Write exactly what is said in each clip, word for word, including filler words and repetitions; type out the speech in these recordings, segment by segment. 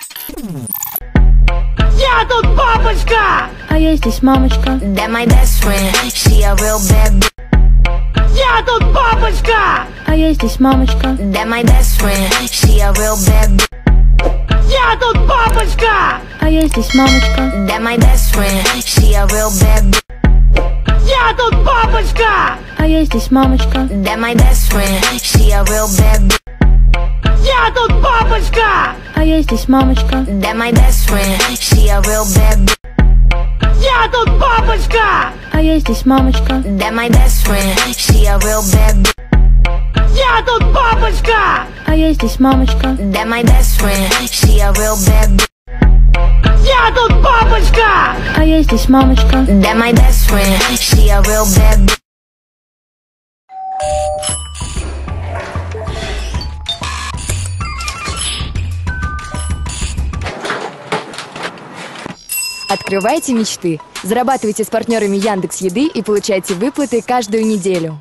Я тут папочка! А я здесь мамочка. That my best friend, she a real bad b****. Я тут папочка! А я здесь мамочка. That my best friend, she a real bad b****. Я тут папочка! А я здесь мамочка. That my best friend, she a real bad b****. Я тут папочка! А я здесь мамочка. That my best friend, she a real bad b****. Я тут папочка! А я здесь мамочка. That my best friend, she a real bad b****. Я тут папочка! А я здесь мамочка. That my best friend, she a real bad b****. Я тут папочка! А я здесь мамочка. That my best friend, she a real bad b****. Я тут папочка! А я здесь мамочка. That my best friend, she a real bad b****. Открывайте мечты. Зарабатывайте с партнерами Яндекс.Еды и получайте выплаты каждую неделю.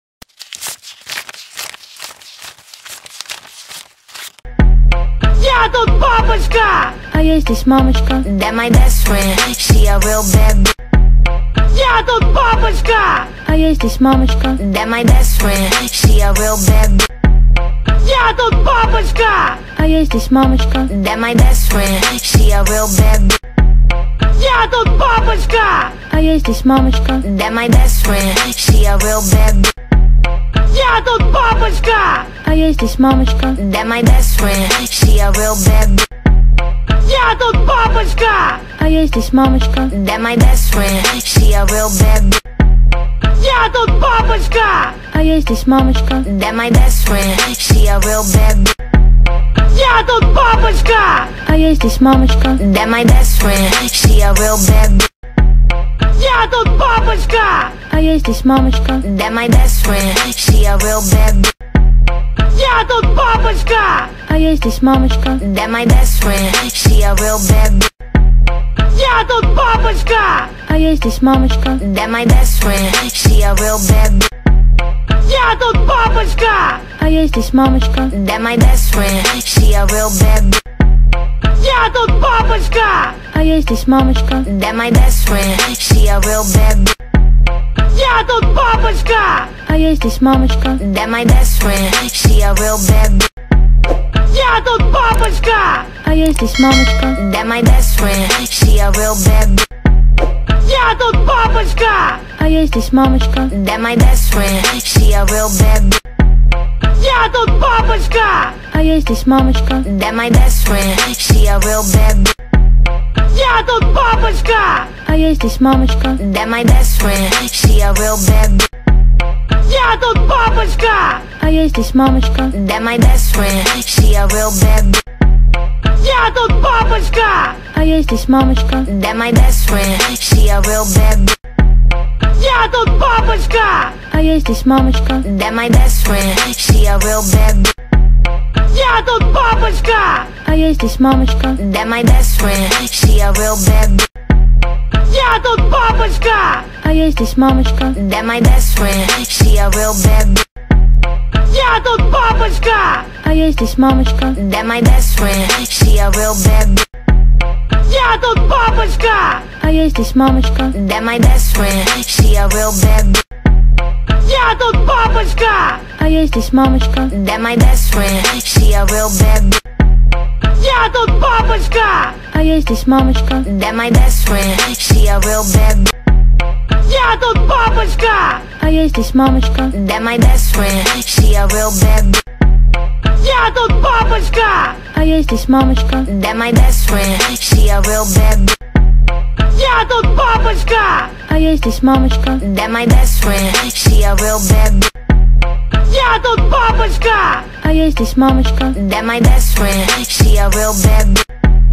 Я тут папочка! А я здесь мамочка. That my best friend, she a real bad b****. Я тут папочка! А я здесь мамочка. That my best friend, she a real bad b****. Я тут папочка! А я здесь мамочка. That my best friend, she a real bad b****. Я тут папочка! А я здесь мамочка. That my best friend, she a real bad b****. Я тут папочка! А я здесь мамочка. That my best friend, she a real bad b****. Я тут папочка! А я здесь мамочка. That my best friend, she a real bad b****. Я тут папочка! А я здесь мамочка. That my best friend, she a real bad b****. Я тут папочка! А я здесь мамочка. That my best friend, she a real bad b****. Я тут папочка! А я здесь мамочка. That my best friend, she a real bad b****. Я тут папочка! А я здесь мамочка. That my best friend, she a real bad b****. Я тут папочка! А я здесь мамочка. That my best friend, she a real bad b****. Я тут папочка! А я здесь мамочка. That my best friend, she a real bad b****. Я тут папочка! А я здесь мамочка. That my best friend, she a real bad b****. Я тут папочка! А я здесь мамочка. That my best friend, she a real bad b****. Я тут папочка! А я здесь мамочка. That my best friend, she a real bad b****. Я тут папочка! А я здесь мамочка. That my best friend, she a real bad b****. Я тут папочка! А я здесь мамочка. That my best friend, she a real bad b****. Я тут папочка! А я здесь мамочка. That my best friend, she a real bad b****. Я тут папочка! А я здесь мамочка. That my best friend, she a real bad b****. Я тут папочка! А я здесь мамочка. That my best friend, she a real bad b****. Я тут папочка! А я здесь мамочка. That my best friend, she a real bad b****. Я тут папочка! А я здесь мамочка. That my best friend, she a real bad b****. Я тут папочка! А я здесь мамочка. That my best friend, she a real bad b****. Я тут папочка! А я здесь мамочка. That my best friend, she a real bad b****. Я тут папочка! А я здесь мамочка. That my best friend, she a real bad b****. Я тут папочка! А я здесь мамочка. That my best friend, she a real bad b****. Я тут папочка! А я здесь мамочка. That my best friend, she a real bad b****. Я тут папочка! А я здесь мамочка. That my best friend, she a real bad b****. Я тут папочка! А я здесь мамочка. That my best friend, she a real bad b****. Я тут папочка! А я здесь мамочка. That my best friend, she a real bad b****. Я тут папочка! А я здесь мамочка. That my best friend, she a real bad b****.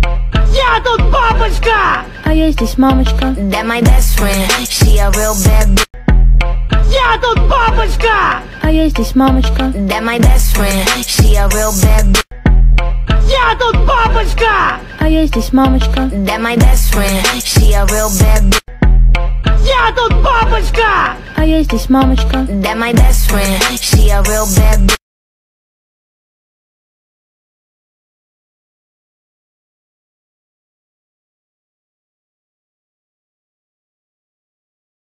Я тут папочка! А я здесь мамочка. That my best friend, she a real bad b****. Я тут папочка! А я здесь мамочка. That my best friend, she a real bad b****. Я тут папочка! А я здесь мамочка. That my best friend, she a real bad b****. Я тут папочка! А я здесь мамочка. That my best friend, she a real bad b****.